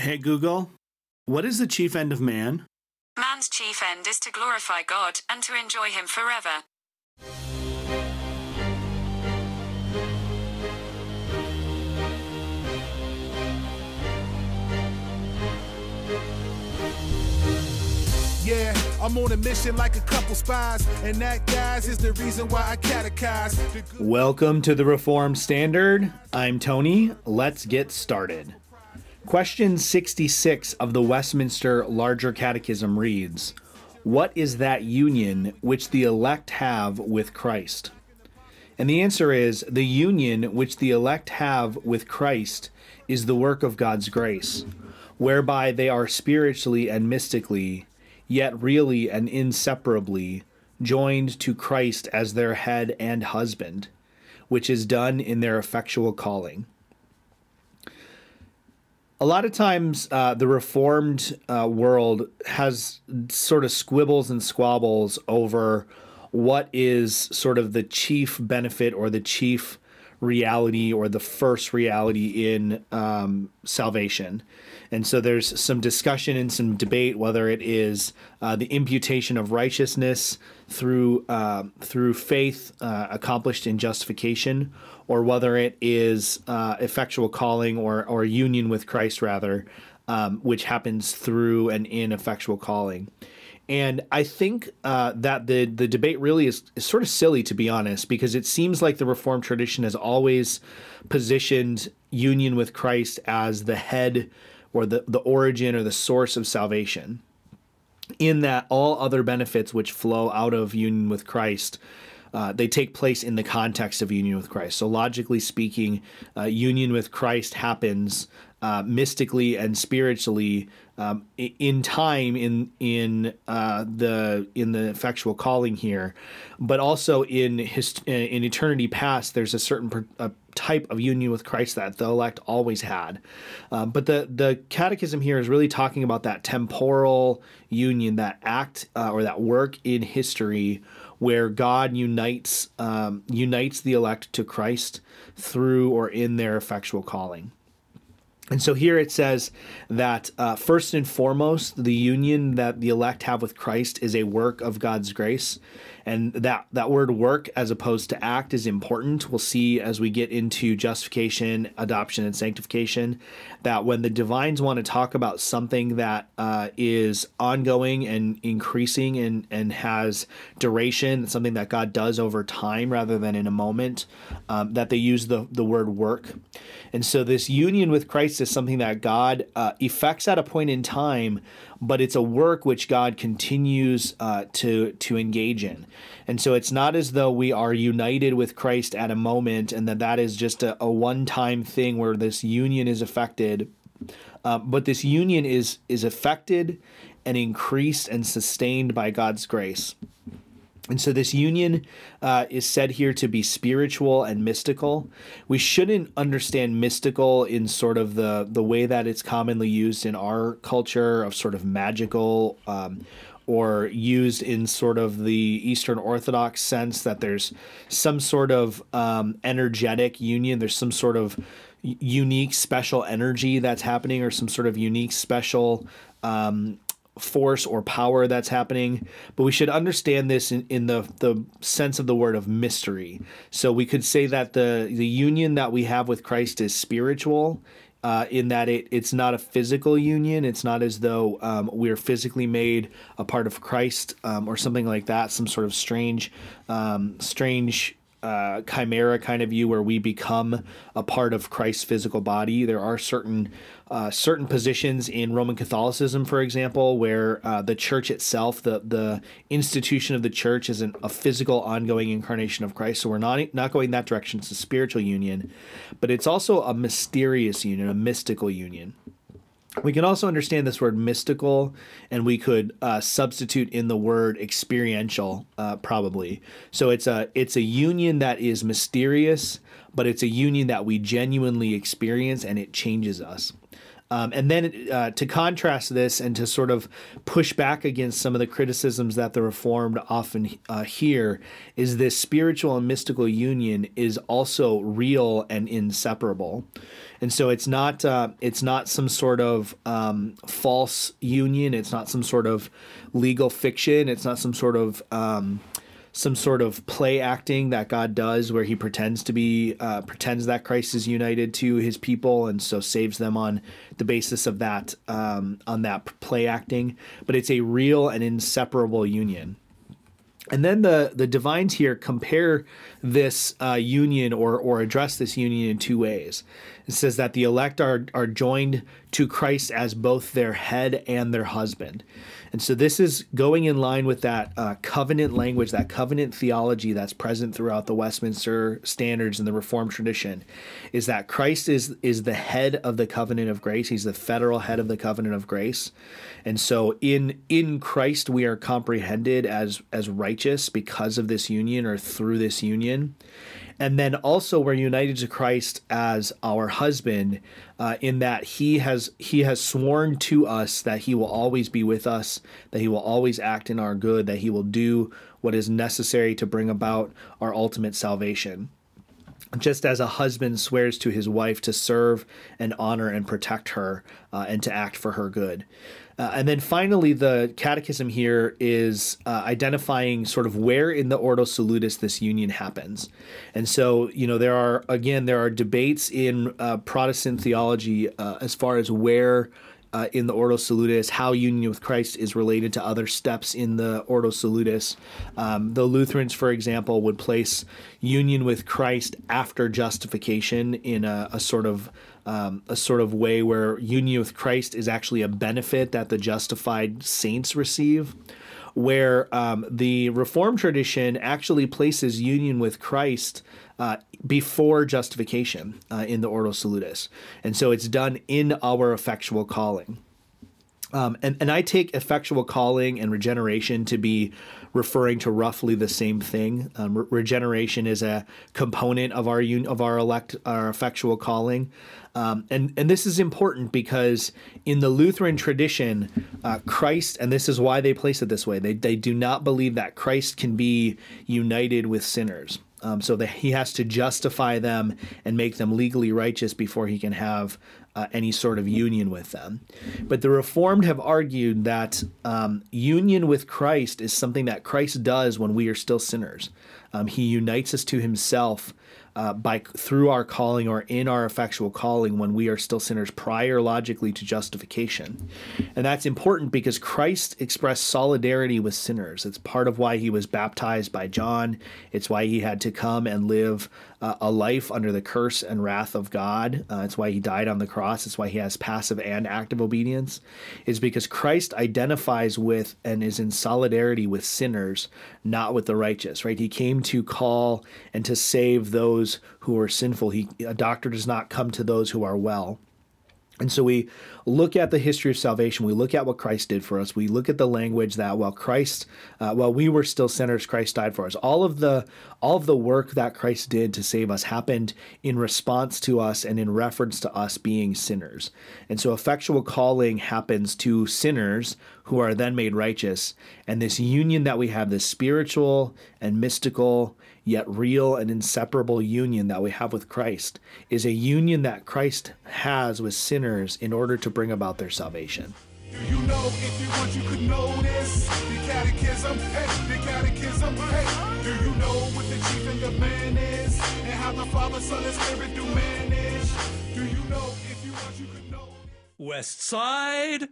Hey Google, what is the chief end of man? Man's chief end is to glorify God and to enjoy Him forever. Yeah, I'm on a mission like a couple spies, and that, guys, is the reason why I catechize. Welcome to the Reformed Standard. I'm Tony. Let's get started. Question 66 of the Westminster Larger Catechism reads, "What is that union which the elect have with Christ?" And the answer is, the union which the elect have with Christ is the work of God's grace, whereby they are spiritually and mystically, yet really and inseparably, joined to Christ as their head and husband, which is done in their effectual calling. A lot of times, the Reformed world has sort of squibbles and squabbles over what is sort of the chief benefit or the chief reality or the first reality in salvation. And so there's some discussion and some debate whether it is the imputation of righteousness through faith accomplished in justification, or whether it is effectual calling or union with Christ, rather, which happens through and in effectual calling. And I think that the debate really is sort of silly, to be honest, because it seems like the Reformed tradition has always positioned union with Christ as the head or the origin or the source of salvation, in that all other benefits which flow out of union with Christ, they take place in the context of union with Christ. So logically speaking, union with Christ happens mystically and spiritually in time in the effectual calling here, but also in eternity past. There's a certain type of union with Christ that the elect always had, but the Catechism here is really talking about that temporal union, that act or that work in history where God unites the elect to Christ through or in their effectual calling. And so here it says that first and foremost, the union that the elect have with Christ is a work of God's grace. And that word work as opposed to act is important. We'll see as we get into justification, adoption, and sanctification, that when the divines want to talk about something that is ongoing and increasing and has duration, something that God does over time rather than in a moment, that they use the word work. And so this union with Christ is something that God effects at a point in time, but it's a work which God continues to engage in. And so it's not as though we are united with Christ at a moment and that is just a one-time thing where this union is affected, but this union is affected and increased and sustained by God's grace. And so this union is said here to be spiritual and mystical. We shouldn't understand mystical in sort of the way that it's commonly used in our culture of sort of magical, or used in sort of the Eastern Orthodox sense that there's some sort of energetic union. There's some sort of unique special energy that's happening, or some sort of unique special force or power that's happening, but we should understand this in the sense of the word of mystery. So we could say that the union that we have with Christ is spiritual, in that it's not a physical union. It's not as though we're physically made a part of Christ, or something like that, some sort of strange chimera kind of view where we become a part of Christ's physical body. There are certain positions in Roman Catholicism, for example, where the church itself, the institution of the church, is a physical, ongoing incarnation of Christ. So we're not going that direction. It's a spiritual union, but it's also a mysterious union, a mystical union. We can also understand this word mystical, and we could substitute in the word experiential, probably. So it's a union that is mysterious, but it's a union that we genuinely experience, and it changes us. And then to contrast this and to sort of push back against some of the criticisms that the Reformed often hear is this spiritual and mystical union is also real and inseparable. And so it's not some sort of false union. It's not some sort of legal fiction. It's not some sort of play acting that God does where he pretends that Christ is united to his people and so saves them on the basis of that, on that play acting. But it's a real and inseparable union. And then the divines here compare this union or address this union in two ways. It says that the elect are joined to Christ as both their head and their husband. And so this is going in line with that covenant language, that covenant theology that's present throughout the Westminster Standards and the Reformed tradition, is that Christ is the head of the covenant of grace. He's the federal head of the covenant of grace. And so in Christ we are comprehended as righteous because of this union or through this union. And then also we're united to Christ as our husband in that he has sworn to us that he will always be with us, that he will always act in our good, that he will do what is necessary to bring about our ultimate salvation. Just as a husband swears to his wife to serve and honor and protect her and to act for her good. And then finally, the catechism here is identifying sort of where in the Ordo Salutis this union happens. And so, there are debates in Protestant theology as far as where in the Ordo Salutis, how union with Christ is related to other steps in the Ordo Salutis. The Lutherans, for example, would place union with Christ after justification in a sort of way where union with Christ is actually a benefit that the justified saints receive, where the Reformed tradition actually places union with Christ before justification in the Ordo Salutis. And so it's done in our effectual calling. And I take effectual calling and regeneration to be referring to roughly the same thing. Regeneration is a component of our effectual calling. And this is important because in the Lutheran tradition, Christ, and this is why they place it this way, they do not believe that Christ can be united with sinners. So that he has to justify them and make them legally righteous before he can have any sort of union with them. But the Reformed have argued that union with Christ is something that Christ does when we are still sinners. He unites us to himself through our calling or in our effectual calling when we are still sinners prior logically to justification. And that's important because Christ expressed solidarity with sinners. It's part of why he was baptized by John. It's why he had to come and live a life under the curse and wrath of God. It's why he died on the cross. It's why he has passive and active obedience. It's because Christ identifies with and is in solidarity with sinners, not with the righteous, right? He came to call and to save those who are sinful. A doctor does not come to those who are well. And so we look at the history of salvation. We look at what Christ did for us. We look at the language that while we were still sinners, Christ died for us. All of the work that Christ did to save us happened in response to us and in reference to us being sinners. And so effectual calling happens to sinners who are then made righteous. And this union that we have, this spiritual and mystical yet real and inseparable union that we have with Christ, is a union that Christ has with sinners in order to bring about their salvation. Do you know if you want you could know this? The catechism, hey, the catechism, hey. Do you know what the chief and the man is? And how the Father, Son, and Spirit do manage? Do you know if you want you could know? West Side